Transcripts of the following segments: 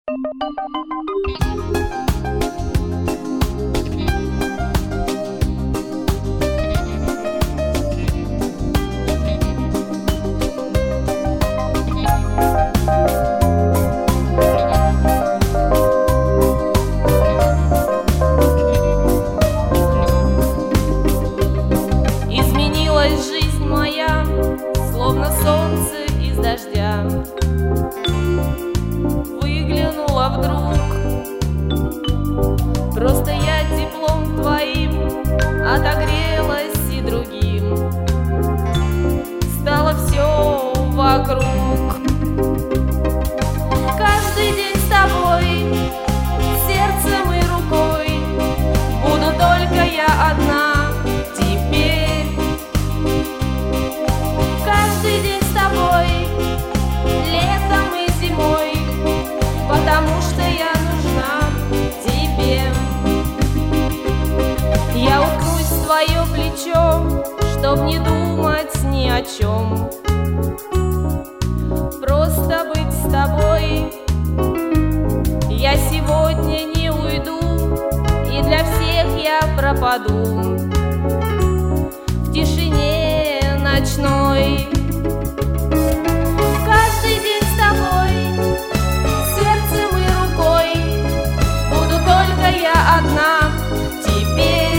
Изменилась жизнь моя, словно солнце из дождя. Выглянула вдруг, просто я теплом твоим отогрелась и другим. Стало все вокруг. Каждый день с тобой, сердцем и рукой, буду только я одна. Каждый день с тобой, летом и зимой, потому что я нужна тебе. Я уткнусь в твое плечо, чтоб не думать ни о чем, просто быть с тобой. Я сегодня не уйду, и для всех я пропаду в тишине ночной. Каждый день с тобой, сердцем и рукой, буду только я одна теперь.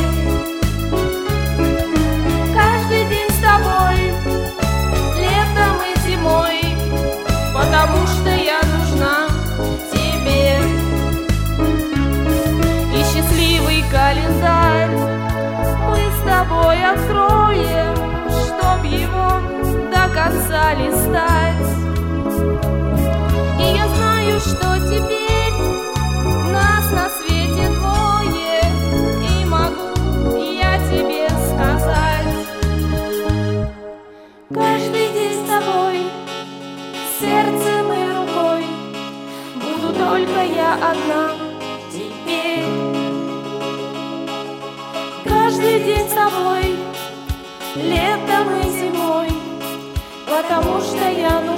Каждый день с тобой, летом и зимой, потому что я нужна тебе. И счастливый календарь мы с тобой откроем, чтоб его до конца листать. И я знаю, что теперь нас на свете двое, и могу я тебе сказать: каждый день с тобой, сердцем и рукой, буду только я одна теперь. Каждый день с тобой, летом и зимой, потому что я нужна